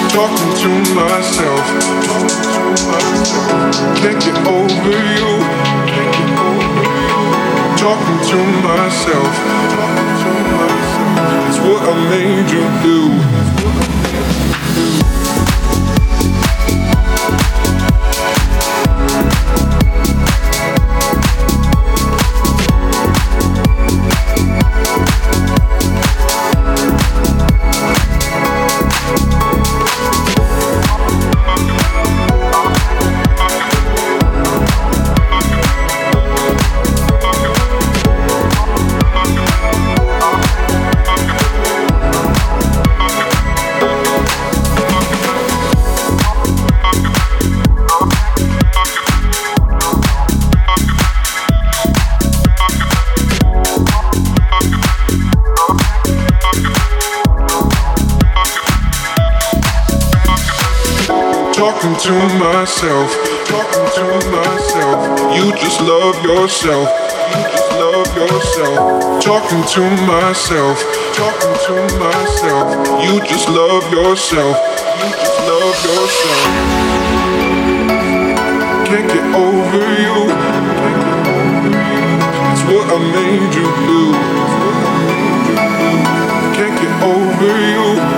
Talking to myself. Can't get over you. Talking to myself. It's what I made you do. Talking to myself, talking to myself. You just love yourself, you just love yourself. Talking to myself, talking to myself. You just love yourself, you just love yourself. Can't get over you. It's what I made you do. Can't get over you.